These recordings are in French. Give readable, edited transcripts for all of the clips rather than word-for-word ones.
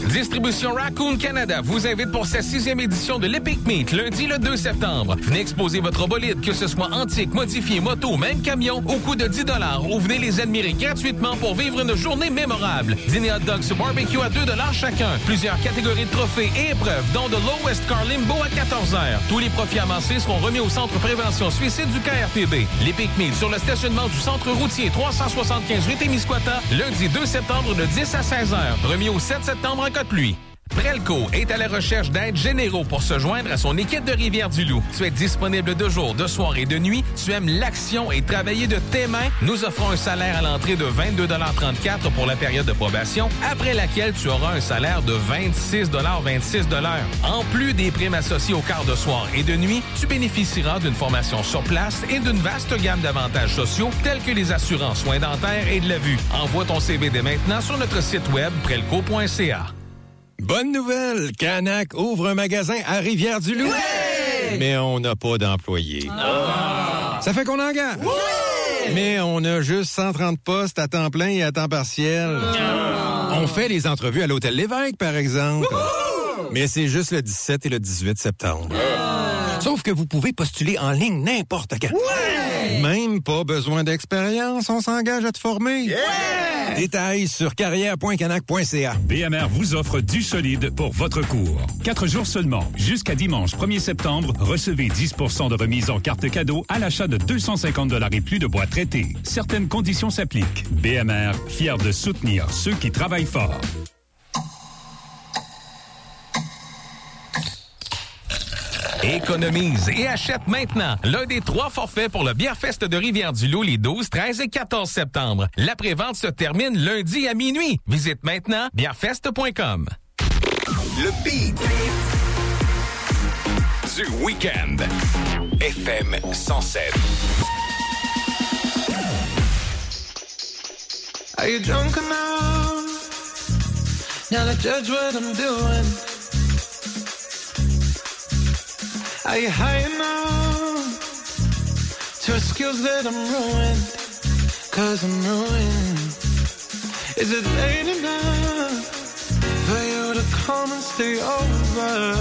Distribution Raccoon Canada vous invite pour sa 6e édition de l'Epic Meet, lundi le 2 septembre. Venez exposer votre bolide, que ce soit antique, modifié, moto, même camion, au coût de 10 $ ou venez les admirer gratuitement pour vivre une journée mémorable. Dîner hot dogs barbecue à 2 $ chacun. Plusieurs catégories de trophées et épreuves, dont de Lowest Car Limbo à 14h. Tous les profits amassés seront remis au Centre Prévention Suicide du KRTB. L'Epic Meet sur le stationnement du Centre routier 375 rue Témiscouata, lundi 2 septembre de 10 à 16h. Remis au 7 septembre en cas de pluie. Prelco est à la recherche d'aides généraux pour se joindre à son équipe de Rivière-du-Loup. Tu es disponible de jour, de soir et de nuit. Tu aimes l'action et travailler de tes mains. Nous offrons un salaire à l'entrée de 22,34 $ pour la période de probation, après laquelle tu auras un salaire de 26,26 $. En plus des primes associées au quart de soir et de nuit, tu bénéficieras d'une formation sur place et d'une vaste gamme d'avantages sociaux tels que les assurances, soins dentaires et de la vue. Envoie ton CV dès maintenant sur notre site web prelco.ca. Bonne nouvelle! Canac ouvre un magasin à Rivière-du-Loup. Ouais! Mais on n'a pas d'employés. Ah! Ça fait qu'on engage. Ouais! Mais on a juste 130 postes à temps plein et à temps partiel. Ah! On fait les entrevues à l'Hôtel L'Évêque, par exemple. Wouhou! Mais c'est juste le 17 et le 18 septembre. Sauf que vous pouvez postuler en ligne n'importe quand. Ouais! Même pas besoin d'expérience, on s'engage à te former. Yeah! Détails sur carrière.canac.ca. BMR vous offre du solide pour votre cours. 4 jours seulement. Jusqu'à dimanche 1er septembre, recevez 10% de remise en carte cadeau à l'achat de 250 $ et plus de bois traités. Certaines conditions s'appliquent. BMR, fier de soutenir ceux qui travaillent fort. Économise et achète maintenant l'un des 3 forfaits pour le Bièrfest de Rivière-du-Loup les 12, 13 et 14 septembre. La prévente se termine lundi à minuit. Visite maintenant bièrfest.com. Le beat du week-end. FM 107. Are you drunk enough now to judge what I'm doing? Are you high enough to excuse that I'm ruined? 'Cause I'm ruined. Is it late enough for you to come and stay over?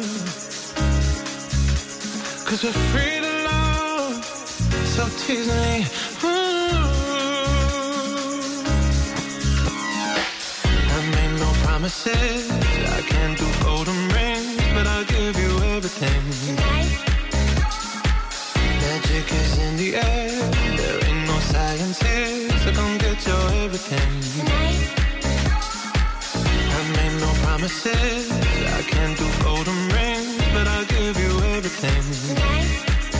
'Cause we're free to love, so tease me. I made no promises, I can't do golden rings, but I'll give you everything. Tonight. Magic is in the air, there ain't no science here, so come get your everything. Tonight. I made no promises, I can't do golden rings, but I'll give you everything. Tonight.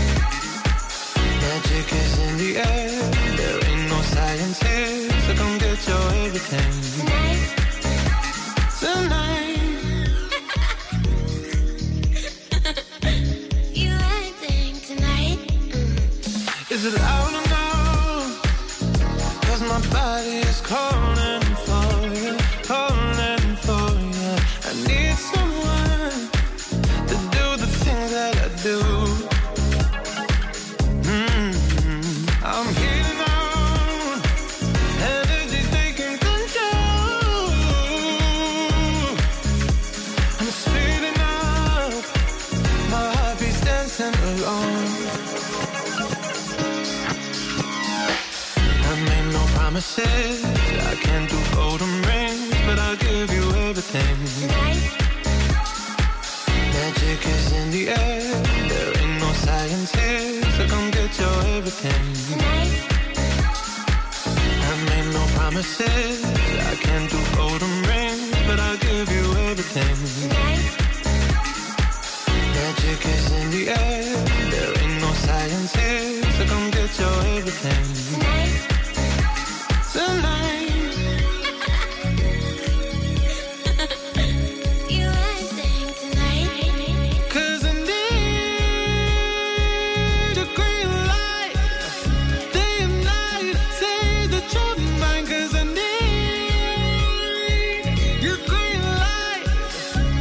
Magic is in the air, there ain't no science here, so come get your everything. Tonight. Tonight. Is it loud enough? 'Cause my body is calling for you, calling for you. I need someone to do the things that I do. I'm heating on, energy taking control. I'm speeding up, my heartbeat's dancing alone. Promises, I can't do golden rings, but I'll give you everything. Tonight. Magic is in the air, there ain't no science here, so come get your everything. Tonight. I made no promises, I can't do golden rings, but I'll give you everything. Tonight. Magic is in the air, there ain't no science here, so come get your everything. Tonight. Tonight. You acting tonight. 'Cause I need your green light, day and night. Say that you're mine, 'cause I need your green light,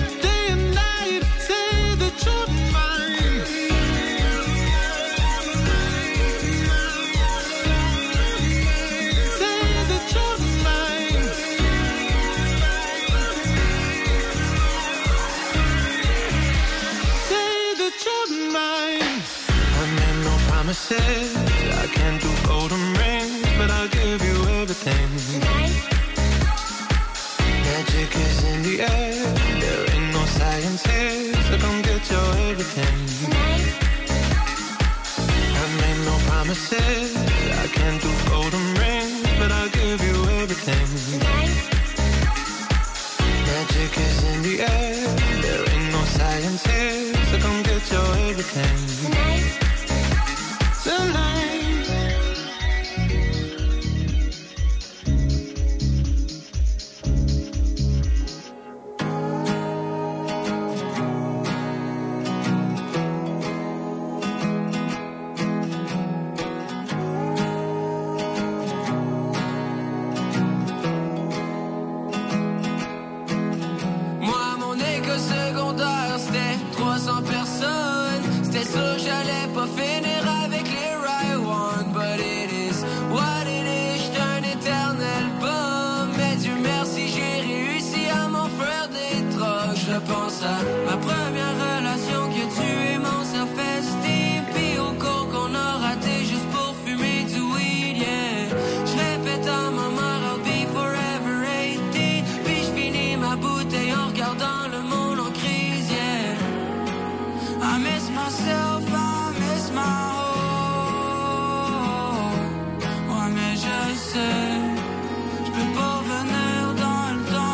is here, so come get your everything. Tonight. Ma première relation qui a tué mon self-esteem, puis au cours qu'on a raté juste pour fumer du weed, yeah. J'répète à ma mère I'll be forever 18, puis j'finis ma bouteille en regardant le monde en crise, yeah. I miss myself, I miss my home. Ouais mais je sais, j'peux pas venir dans le temps.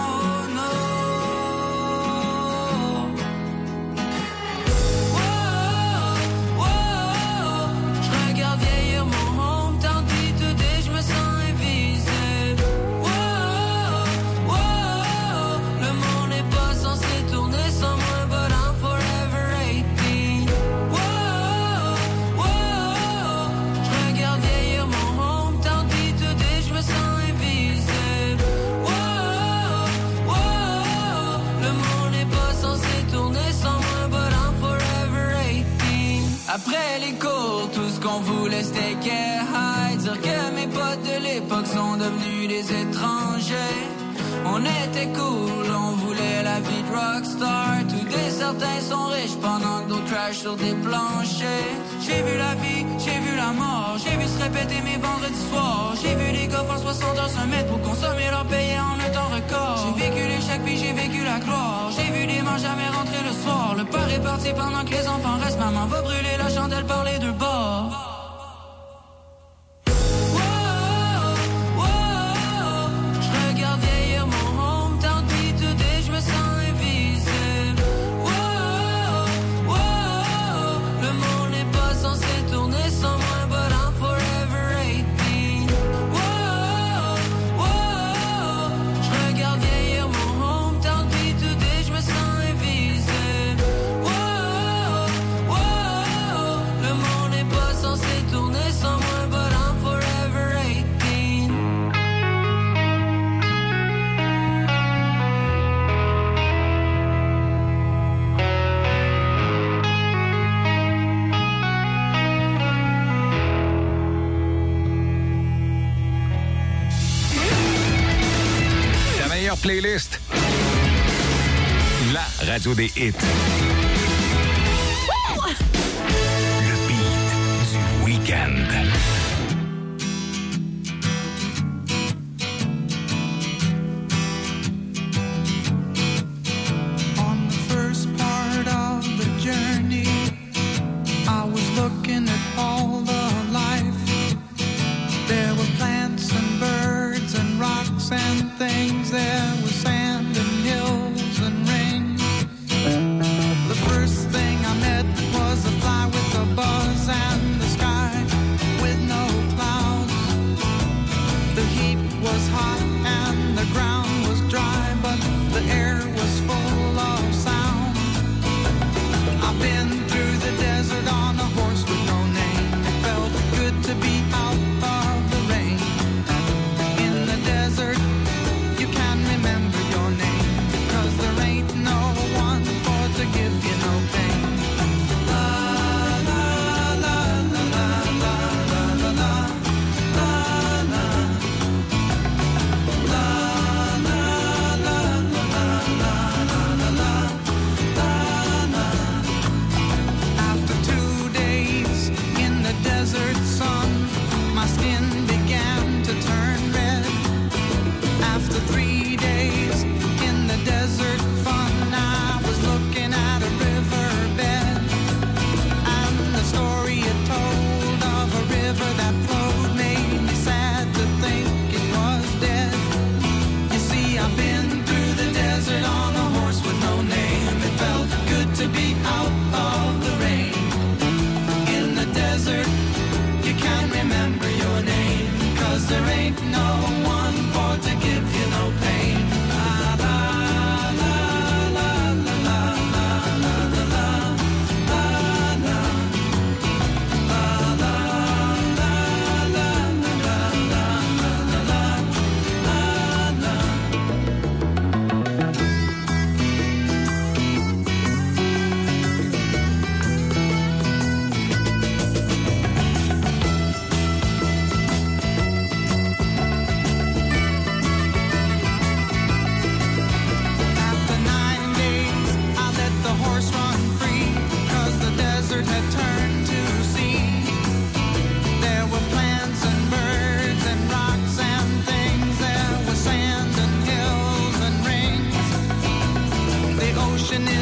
Après les cours, tout ce qu'on voulait c'était get high. Dire que mes potes de l'époque sont devenus des étrangers. On était cool, on voulait la vie de rockstar. Tous des certains sont riches pendant que d'autres crashent sur des planchers. J'ai vu la vie, j'ai vu la mort. J'ai vu se répéter mes vendredis soirs. J'ai vu les gars faire 60 heures semaine pour consommer leur payer en un temps record. J'ai vécu l'échec puis j'ai vécu la gloire. J'ai vu des mères jamais rentrer le soir. Le père est parti pendant que les enfants restent. Maman va brûler la chandelle par les deux bords. Playlist. La radio des hits. Le beat du week-end. On the first part of the journey, I was looking at all the life. There were plants and birds and rocks and things. There was sand and hills and rain. The first thing I met was a fly with a buzz and the sky with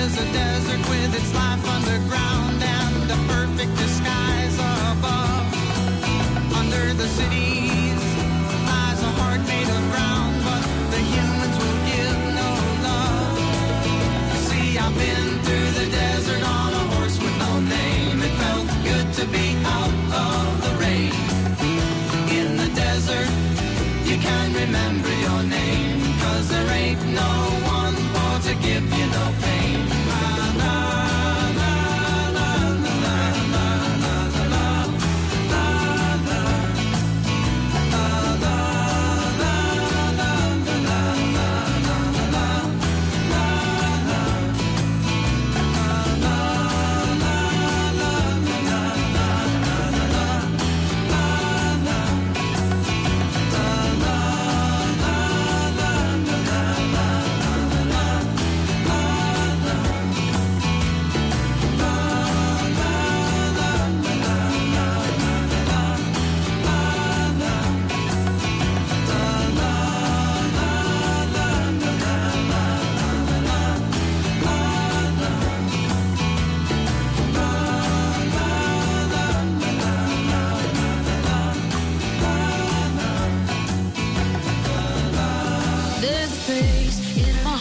is a desert with its life underground and a perfect disguise above. Under the cities lies a heart made of ground, but the humans will give no love. See, I've been through the desert on a horse with no name. It felt good to be out of the rain. In the desert, you can't remember your name, 'cause there ain't no one for to give you no pain. La, la, la, la, la, la, la, la, la, la, la, la, la, There's a place in my